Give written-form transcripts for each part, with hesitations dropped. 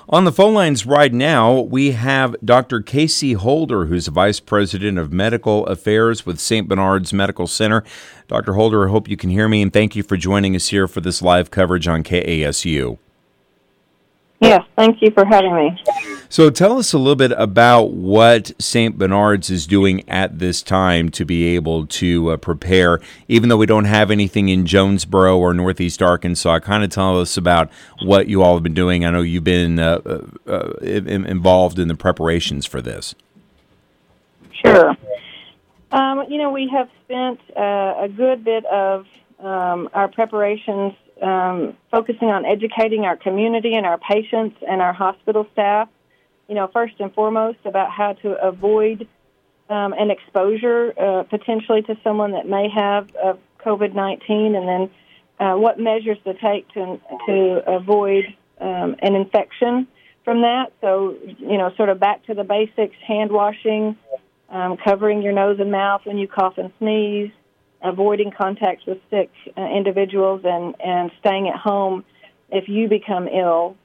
On the phone lines right now, we have Dr. Casey Holder, who's the Vice President of Medical Affairs with St. Bernard's Medical Center. Dr. Holder, I hope you can hear me, and thank you for joining us here for this live coverage on KASU. Yes, thank you for having me. So tell us a little bit about what St. Bernard's is doing at this time to be able to prepare, even though we don't have anything in Jonesboro or Northeast Arkansas. Kind of tell us about what you all have been doing. I know you've been involved in the preparations for this. Sure. We have spent a good bit of our preparations focusing on educating our community and our patients and our hospital staff, first and foremost about how to avoid an exposure potentially to someone that may have COVID-19, and then what measures to take to avoid an infection from that. So, sort of back to the basics: hand washing, covering your nose and mouth when you cough and sneeze, avoiding contacts with sick individuals, and staying at home if you become ill.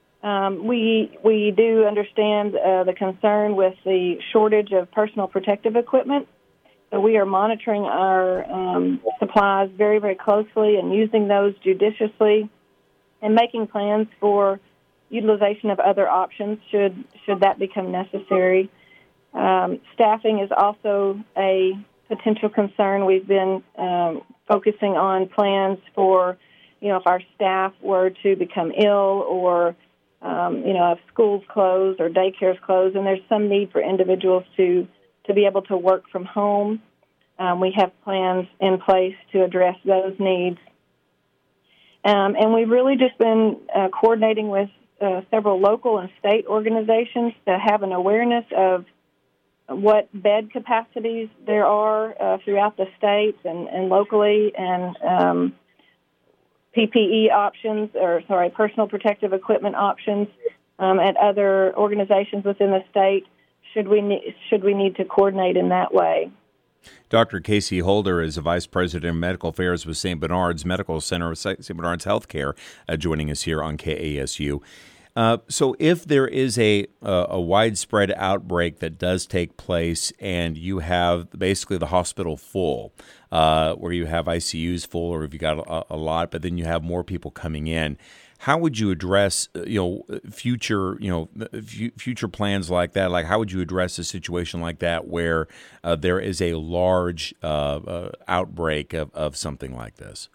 We do understand the concern with the shortage of personal protective equipment, so we are monitoring our supplies very, very closely and using those judiciously and making plans for utilization of other options should that become necessary. Staffing is also a potential concern. We've been focusing on plans for, if our staff were to become ill or, if schools closed or daycares closed, and there's some need for individuals to be able to work from home. We have plans in place to address those needs. And we've really just been coordinating with several local and state organizations to have an awareness of what bed capacities there are throughout the states and locally, and PPE options, personal protective equipment options at other organizations within the state should we need to coordinate in that way. Dr. Casey Holder is a Vice President of Medical Affairs with St. Bernard's Medical Center, St. Bernard's Healthcare, joining us here on KASU. So if there is a widespread outbreak that does take place and you have basically the hospital full, where you have ICUs full, or if you got a lot, but then you have more people coming in, how would you address future plans like that? Like, how would you address a situation like that where there is a large outbreak of something like this?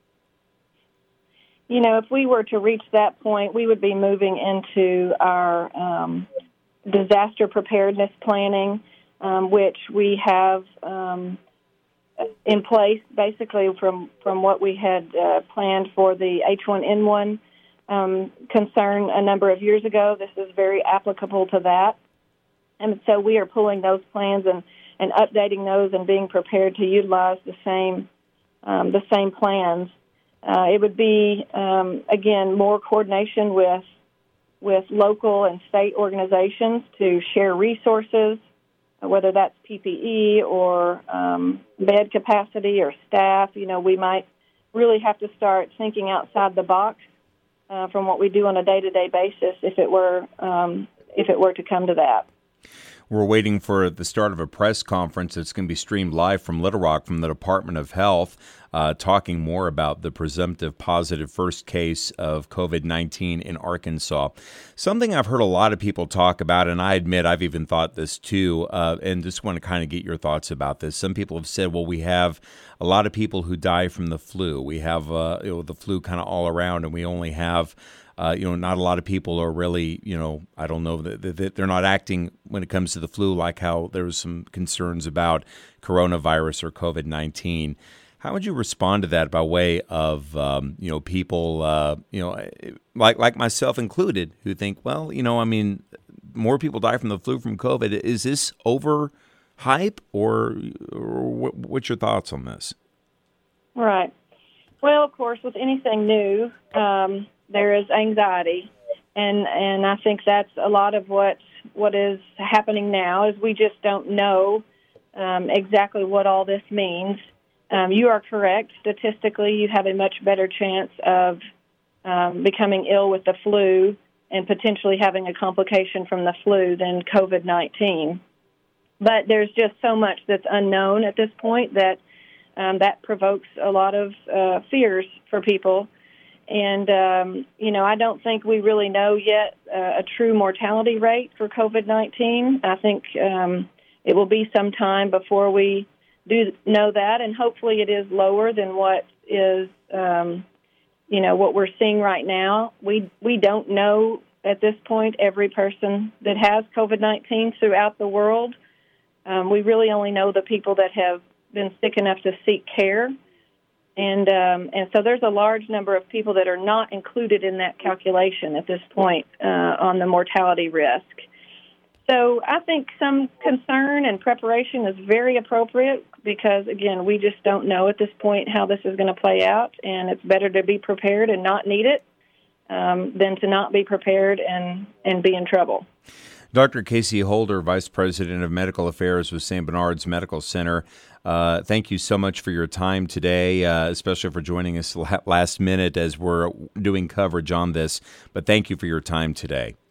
If we were to reach that point, we would be moving into our disaster preparedness planning, which we have in place basically from what we had planned for the H1N1 concern a number of years ago. This is very applicable to that. And so we are pulling those plans and updating those and being prepared to utilize the same plans. It would be, again, more coordination with local and state organizations to share resources, whether that's PPE or bed capacity or staff. We might really have to start thinking outside the box from what we do on a day-to-day basis if it were to come to that. We're waiting for the start of a press conference that's going to be streamed live from Little Rock from the Department of Health, talking more about the presumptive positive first case of COVID-19 in Arkansas. Something I've heard a lot of people talk about, and I admit I've even thought this too, and just want to kind of get your thoughts about this. Some people have said, well, we have a lot of people who die from the flu. We have the flu kind of all around, and we only have not a lot of people are really, I don't know, that they're not acting when it comes to the flu like how there was some concerns about coronavirus or COVID-19. How would you respond to that by way of, people, like myself included, who think, well, more people die from the flu from COVID. Is this overhype, or what's your thoughts on this? Right. Well, of course, with anything new, there is anxiety, and I think that's a lot of what is happening now is we just don't know exactly what all this means. You are correct. Statistically, you have a much better chance of becoming ill with the flu and potentially having a complication from the flu than COVID-19. But there's just so much that's unknown at this point that that provokes a lot of fears for people. And, I don't think we really know yet a true mortality rate for COVID-19. I think it will be some time before we do know that, and hopefully it is lower than what is, what we're seeing right now. We don't know at this point every person that has COVID-19 throughout the world. We really only know the people that have been sick enough to seek care. And so there's a large number of people that are not included in that calculation at this point on the mortality risk. So I think some concern and preparation is very appropriate because, again, we just don't know at this point how this is going to play out, and it's better to be prepared and not need it than to not be prepared and be in trouble. Dr. Casey Holder, Vice President of Medical Affairs with St. Bernard's Medical Center, thank you so much for your time today, especially for joining us last minute as we're doing coverage on this. But thank you for your time today.